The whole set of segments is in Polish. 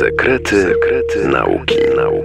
Sekrety nauki.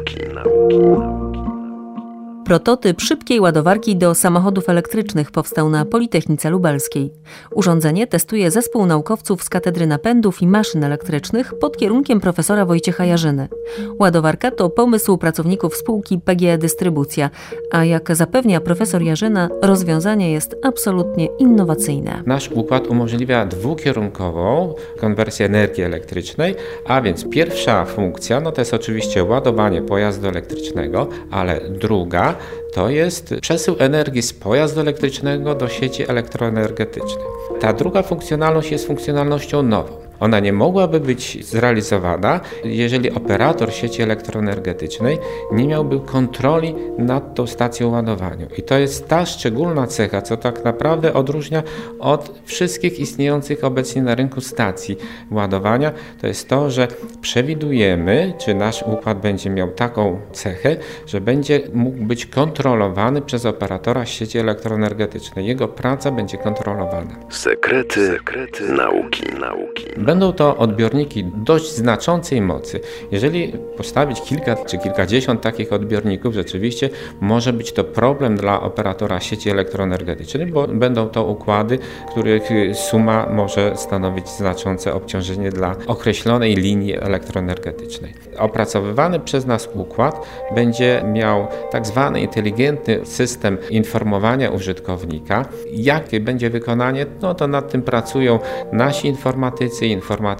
Prototyp szybkiej ładowarki do samochodów elektrycznych powstał na Politechnice Lubelskiej. Urządzenie testuje zespół naukowców z Katedry Napędów i Maszyn Elektrycznych pod kierunkiem profesora Wojciecha Jarzyny. Ładowarka to pomysł pracowników spółki PGE Dystrybucja, a jak zapewnia profesor Jarzyna, rozwiązanie jest absolutnie innowacyjne. Nasz układ umożliwia dwukierunkową konwersję energii elektrycznej, a więc pierwsza funkcja to jest oczywiście ładowanie pojazdu elektrycznego, ale druga to jest przesył energii z pojazdu elektrycznego do sieci elektroenergetycznej. Ta druga funkcjonalność jest funkcjonalnością nową. Ona nie mogłaby być zrealizowana, jeżeli operator sieci elektroenergetycznej nie miałby kontroli nad tą stacją ładowania. I to jest ta szczególna cecha, co tak naprawdę odróżnia od wszystkich istniejących obecnie na rynku stacji ładowania. To jest to, że przewidujemy, czy nasz układ będzie miał taką cechę, że będzie mógł być kontrolowany przez operatora sieci elektroenergetycznej. Jego praca będzie kontrolowana. Sekrety nauki. Będą to odbiorniki dość znaczącej mocy. Jeżeli postawić kilka czy kilkadziesiąt takich odbiorników, rzeczywiście może być to problem dla operatora sieci elektroenergetycznej, bo będą to układy, których suma może stanowić znaczące obciążenie dla określonej linii elektroenergetycznej. Opracowywany przez nas układ będzie miał tak zwany inteligentny system informowania użytkownika. Jakie będzie wykonanie, to nad tym pracują nasi informatycy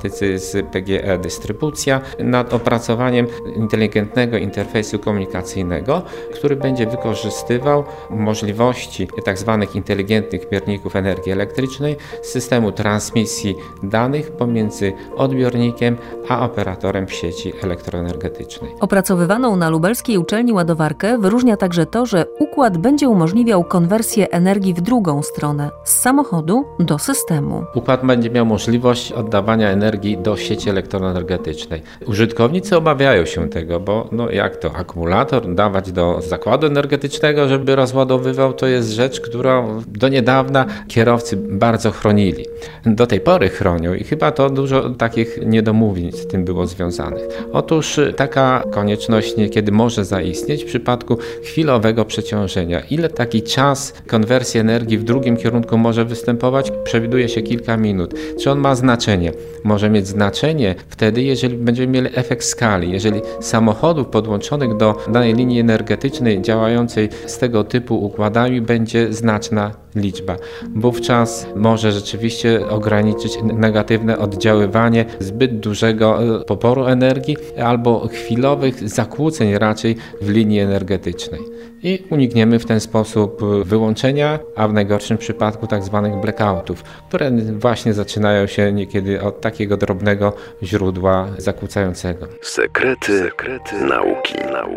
z PGE Dystrybucja nad opracowaniem inteligentnego interfejsu komunikacyjnego, który będzie wykorzystywał możliwości tzw. inteligentnych mierników energii elektrycznej, systemu transmisji danych pomiędzy odbiornikiem a operatorem sieci elektroenergetycznej. Opracowywaną na lubelskiej uczelni ładowarkę wyróżnia także to, że układ będzie umożliwiał konwersję energii w drugą stronę, z samochodu do systemu. Układ będzie miał możliwość oddawania energii do sieci elektroenergetycznej. Użytkownicy obawiają się tego, bo jak to akumulator dawać do zakładu energetycznego, żeby rozładowywał, to jest rzecz, którą do niedawna kierowcy bardzo chronili. Do tej pory chronią i chyba to dużo takich niedomówień z tym było związanych. Otóż taka konieczność niekiedy może zaistnieć w przypadku chwilowego przeciążenia. Ile taki czas konwersji energii w drugim kierunku może występować? Przewiduje się kilka minut. Czy on ma znaczenie? Może mieć znaczenie wtedy, jeżeli będziemy mieli efekt skali. Jeżeli samochodów podłączonych do danej linii energetycznej działającej z tego typu układami będzie znaczna liczba. Wówczas może rzeczywiście ograniczyć negatywne oddziaływanie zbyt dużego poboru energii albo chwilowych zakłóceń raczej w linii energetycznej. I unikniemy w ten sposób wyłączenia, a w najgorszym przypadku tak zwanych blackoutów, które właśnie zaczynają się niekiedy od takiego drobnego źródła zakłócającego. Sekrety nauki.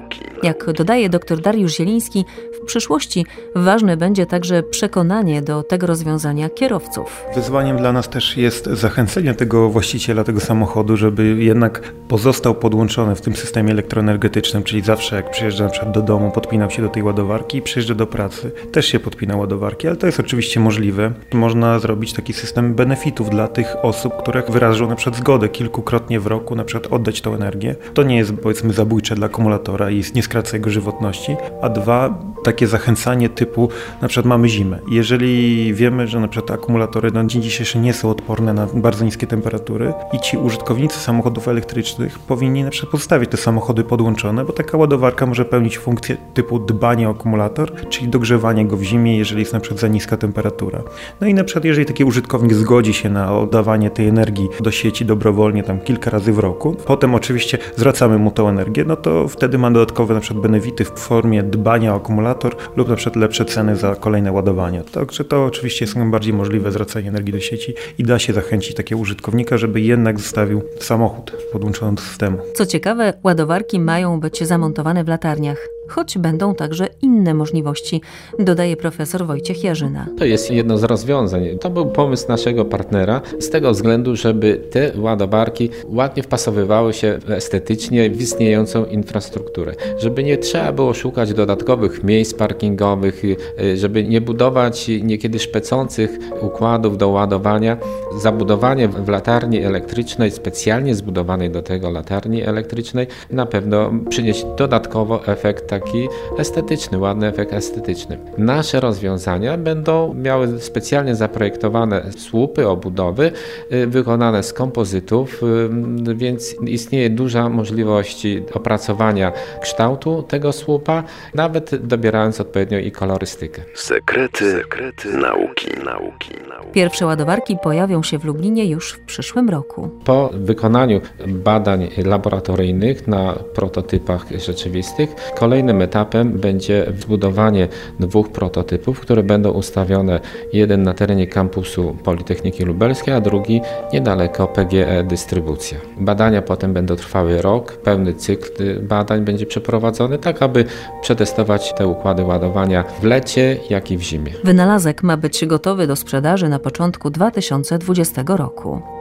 Jak dodaje dr Dariusz Zieliński, w przyszłości ważne będzie także przekonanie do tego rozwiązania kierowców. Wyzwaniem dla nas też jest zachęcenie tego właściciela tego samochodu, żeby jednak pozostał podłączony w tym systemie elektroenergetycznym, czyli zawsze jak przyjeżdża na przykład do domu, podpinał się do tej ładowarki i przyjeżdża do pracy, też się podpina ładowarki, ale to jest oczywiście możliwe. Można zrobić taki system benefitów dla tych osób, które wyrażą na przykład zgodę kilkukrotnie w roku na przykład oddać tą energię. To nie jest powiedzmy zabójcze dla akumulatora i nie skraca jego żywotności, a dwa, takie zachęcanie typu na przykład mamy zimę. Jeżeli wiemy, że na przykład akumulatory na dzień dzisiejszy nie są odporne na bardzo niskie temperatury i ci użytkownicy samochodów elektrycznych powinni na przykład pozostawić te samochody podłączone, bo taka ładowarka może pełnić funkcję typu dbanie o akumulator, czyli dogrzewanie go w zimie, jeżeli jest na przykład za niska temperatura. No i na przykład jeżeli taki użytkownik zgodzi się na oddawanie tej energii do sieci dobrowolnie tam kilka razy w roku, potem oczywiście zwracamy mu tą energię, to wtedy ma dodatkowe na przykład benefity w formie dbania o akumulator lub na przykład lepsze ceny za kolejne ładowania. Także to oczywiście jest najbardziej możliwe zwracanie energii do sieci i da się zachęcić takiego użytkownika, żeby jednak zostawił samochód podłączony do systemu. Co ciekawe, ładowarki mają być zamontowane w latarniach. choć będą także inne możliwości, dodaje profesor Wojciech Jarzyna. To jest jedno z rozwiązań. To był pomysł naszego partnera z tego względu, żeby te ładowarki ładnie wpasowywały się estetycznie w istniejącą infrastrukturę. Żeby nie trzeba było szukać dodatkowych miejsc parkingowych, żeby nie budować niekiedy szpecących układów do ładowania. Zabudowanie w latarni elektrycznej, specjalnie zbudowanej do tego latarni elektrycznej, na pewno przynieść dodatkowo efekt taki estetyczny, ładny efekt estetyczny. Nasze rozwiązania będą miały specjalnie zaprojektowane słupy, obudowy wykonane z kompozytów, więc istnieje duża możliwość opracowania kształtu tego słupa, nawet dobierając odpowiednio i kolorystykę. Sekrety nauki. Pierwsze ładowarki pojawią się w Lublinie już w przyszłym roku. Po wykonaniu badań laboratoryjnych na prototypach rzeczywistych, kolejnym etapem będzie zbudowanie 2 prototypów, które będą ustawione, jeden na terenie kampusu Politechniki Lubelskiej, a drugi niedaleko PGE Dystrybucja. Badania potem będą trwały rok, pełny cykl badań będzie przeprowadzony, tak aby przetestować te układy ładowania w lecie, jak i w zimie. Wynalazek ma być gotowy do sprzedaży na początku 2020 roku.